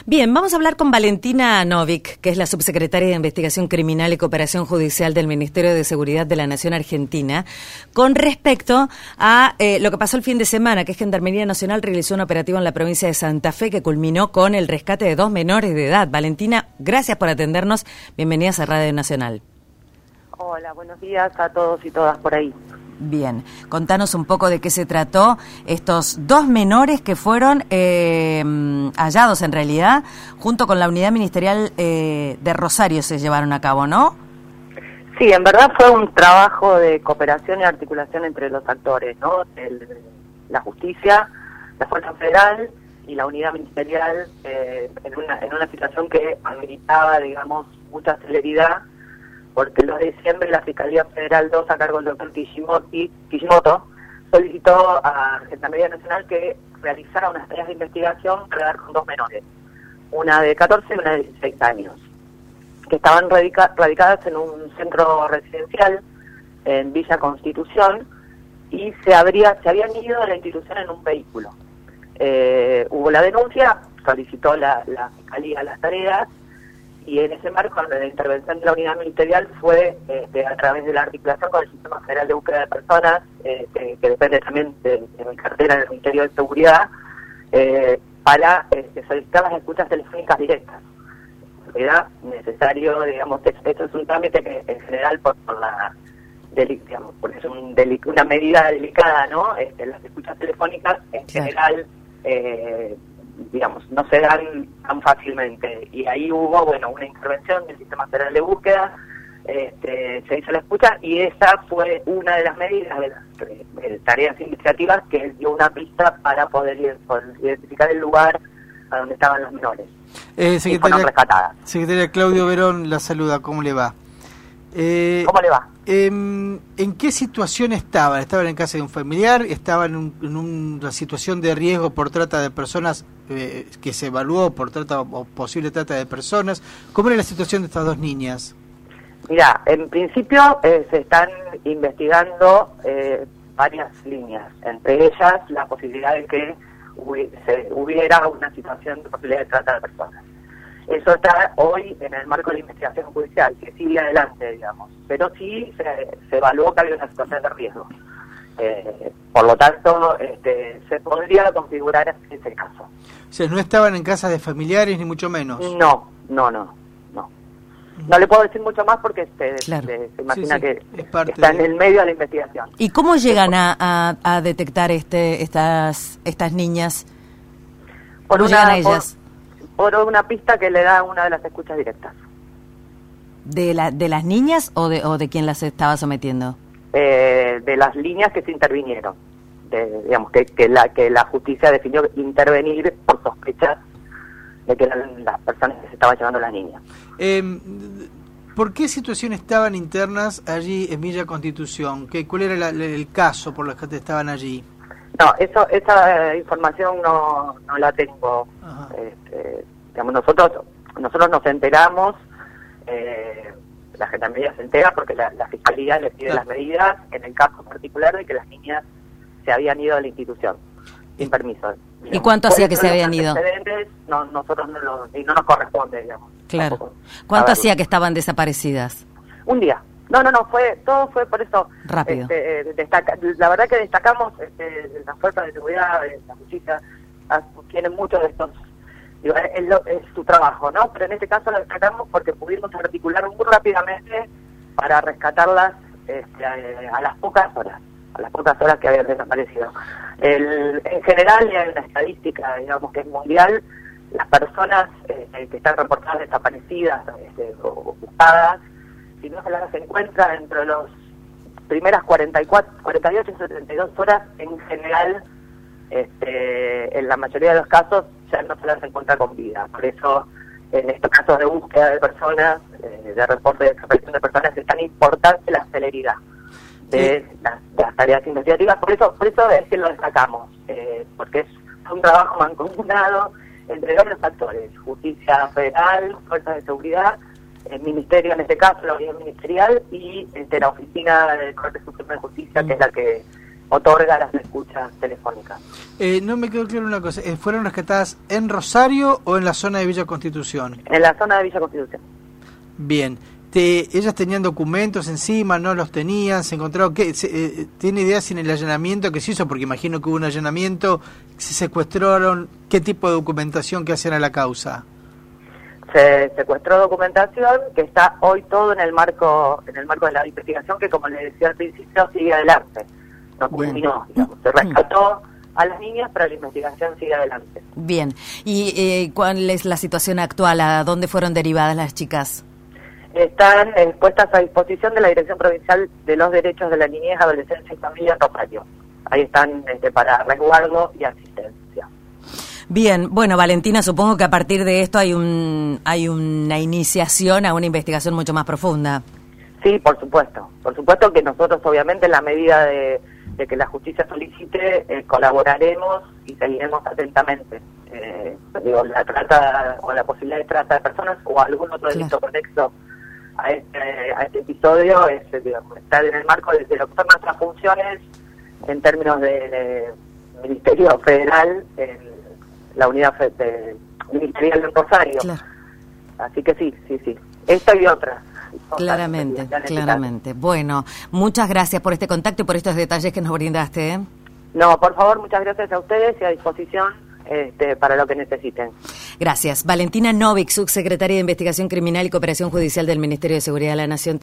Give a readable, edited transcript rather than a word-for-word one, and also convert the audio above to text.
Bien, vamos a hablar con Valentina Novic, que es la subsecretaria de Investigación Criminal y Cooperación Judicial del Ministerio de Seguridad de la Nación Argentina, con respecto a lo que pasó el fin de semana, que es que Gendarmería Nacional realizó un operativo en la provincia de Santa Fe que culminó con el rescate de 2 menores de edad. Valentina, gracias por atendernos. Bienvenidas a Radio Nacional. Hola, buenos días a todos y todas por ahí. Bien, contanos un poco de qué se trató estos 2 menores que fueron hallados en realidad, junto con la unidad ministerial de Rosario se llevaron a cabo, ¿no? Sí, en verdad fue un trabajo de cooperación y articulación entre los actores, ¿no? La justicia, la Fuerza Federal y la unidad ministerial en una situación que ameritaba, digamos, mucha celeridad, porque el 2 de diciembre la Fiscalía Federal 2, a cargo del doctor Kishimoto, solicitó a Gendarmería Nacional que realizara unas tareas de investigación para dar con 2 menores, una de 14 y una de 16 años, que estaban radicadas en un centro residencial en Villa Constitución y se habían ido de la institución en un vehículo. Hubo la denuncia, solicitó la Fiscalía las tareas, y en ese marco la intervención de la unidad ministerial fue a través de la articulación con el Sistema Federal de Búsqueda de Personas, que depende también de mi cartera del Ministerio de Seguridad, para solicitar las escuchas telefónicas directas. Era necesario, digamos, esto es un trámite que en general digamos, porque es una medida delicada, ¿no? Las escuchas telefónicas en general digamos, no se dan tan fácilmente, y ahí hubo, bueno, una intervención del Sistema Federal de Búsqueda, se hizo la escucha, y esa fue una de las medidas de las tareas investigativas que dio una pista para poder identificar el lugar a donde estaban los menores, y fueron rescatadas. Secretaria Claudio Verón la saluda, ¿cómo le va? ¿Cómo le va? ¿En qué situación estaban? ¿Estaban en casa de un familiar? ¿Estaban en una situación de riesgo por trata de personas que se evaluó por trata o posible trata de personas? ¿Cómo era la situación de estas 2 niñas? Mira, en principio se están investigando varias líneas, entre ellas la posibilidad de que hubiera una situación de posibilidad de trata de personas. Eso está hoy en el marco de la investigación judicial, que sigue adelante, digamos, pero sí se evaluó que había una situación de riesgo. Por lo tanto, se podría configurar ese caso. O sea, ¿no estaban en casas de familiares ni mucho menos? No. No le puedo decir mucho más porque claro. se imagina que está en el medio de la investigación. ¿Y cómo llegan a detectar estas niñas? ¿Cómo llegan a ellas? Por una pista que le da una de las escuchas directas. ¿De las niñas o de quién las estaba sometiendo? De las líneas que se intervinieron. Digamos que la justicia definió intervenir por sospechas de que eran las personas que se estaban llevando las niñas. ¿Por qué situación estaban internas allí en Villa Constitución? ¿Cuál era el caso por el que estaban allí? No, esa información no la tengo. Digamos, nosotros nos enteramos, la Gendarmería se entera porque la Fiscalía le pide las medidas en el caso particular de que las niñas se habían ido de la institución sin permiso. Digamos. ¿Y cuánto hacía que se habían ido? Nosotros no nos corresponde, digamos. Claro. Tampoco. ¿Cuánto hacía que estaban desaparecidas? Un día. Todo fue por eso. Rápido. La verdad que destacamos las fuerzas de seguridad, la justicia, tienen muchos de estos, es su trabajo, ¿no? Pero en este caso lo destacamos porque pudimos articular muy rápidamente para rescatarlas a las pocas horas que habían desaparecido. En general, hay una estadística, digamos, que es mundial, las personas que están reportadas desaparecidas o buscadas, si no se las encuentra dentro de las primeras 48 y 72 horas, en general, en la mayoría de los casos, ya no se las encuentra con vida. Por eso, en estos casos de búsqueda de personas, de reporte de desaparición de personas, es tan importante la celeridad de las tareas investigativas. Por eso es que lo destacamos, porque es un trabajo mancomunado entre varios actores: Justicia Federal, Fuerzas de Seguridad, el Ministerio, en este caso, la unidad ministerial, y la Oficina del Corte Supremo de Justicia, que es la que otorga las escuchas telefónicas. No me quedó claro una cosa, ¿fueron rescatadas en Rosario o en la zona de Villa Constitución? En la zona de Villa Constitución. Bien. ¿Ellas tenían documentos encima, no los tenían? ¿Se encontraron? ¿Tiene idea si en el allanamiento que se hizo? Porque imagino que hubo un allanamiento, se secuestraron, ¿qué tipo de documentación que hacían a la causa? Se secuestró documentación que está hoy todo en el marco de la investigación, que como les decía al principio sigue adelante, no culminó, digamos. Se rescató a las niñas, pero la investigación sigue adelante. Bien, ¿y cuál es la situación actual? ¿A dónde fueron derivadas las chicas? Están puestas a disposición de la Dirección Provincial de los Derechos de la Niñez, Adolescencia y Familia en Rosario. Ahí están para resguardo y asistencia. Bien, bueno, Valentina, supongo que a partir de esto hay una iniciación a una investigación mucho más profunda. Sí, por supuesto que nosotros obviamente en la medida de que la justicia solicite, colaboraremos y seguiremos atentamente. La trata o la posibilidad de trata de personas o algún otro delito conexo a este episodio estar en el marco de lo que son nuestras funciones en términos de Ministerio Federal, en la unidad ministerial de Rosario. Claro. Así que sí. Esto y otras. Claramente. Bueno, muchas gracias por este contacto y por estos detalles que nos brindaste, ¿eh? No, por favor, muchas gracias a ustedes y a disposición para lo que necesiten. Gracias. Valentina Novic, subsecretaria de Investigación Criminal y Cooperación Judicial del Ministerio de Seguridad de la Nación.